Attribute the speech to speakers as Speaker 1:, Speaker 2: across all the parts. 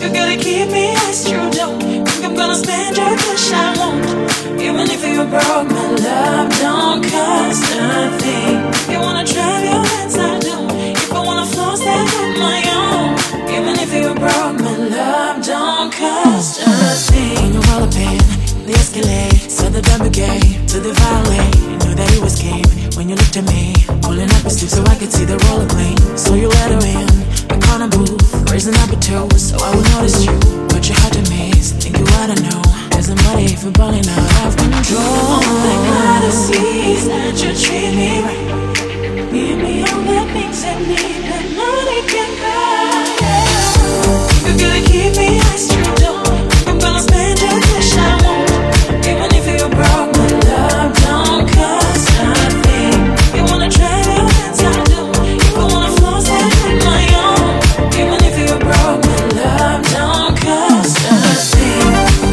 Speaker 1: You gotta keep me as you don't think I'm gonna spend your cash, I won't. Even if you broke, my love don't cost nothing. You wanna drive your hands, I don't. If I wanna floss that on my own. Even if you broke, my love don't cost a thing. When you roll up in the Escalade, saw the double gate to the valet. Knew that it was game when you looked at me, pulling up your sleeve so I could see the roller clean. So you let her in the corner booth, raising up your toes so I would notice you. But your heart to me, think you oughta know. There's a money if you're balling out of control. Like how to see that you treat me right. Give me all the things I need that money can buy. You gotta keep me as you don't. I'm gonna spend your cash, I won't. Even if you broke, my love don't cost nothing. You wanna try your hands, I don't. If I wanna floss that on my own. Even if you broke, my love don't cost nothing.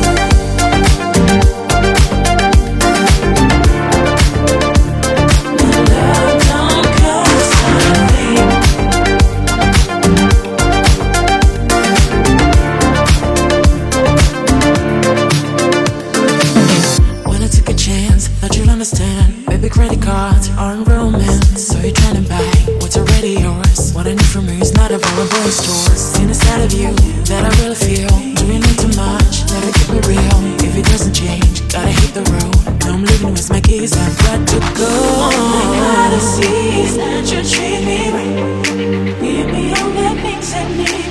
Speaker 1: My love don't cost nothing. When I took a chance, thought you'd understand. Baby, credit cards aren't romance. So you're trying to buy what's already yours. What I need from you is not available in stores. Seen a side of you that I really feel. Doing it too much, never keep it real. If it doesn't change, gotta hit the road. Now I'm leaving with my keys, I've got to go. I gotta see that you treat me right. Give me all the things I need.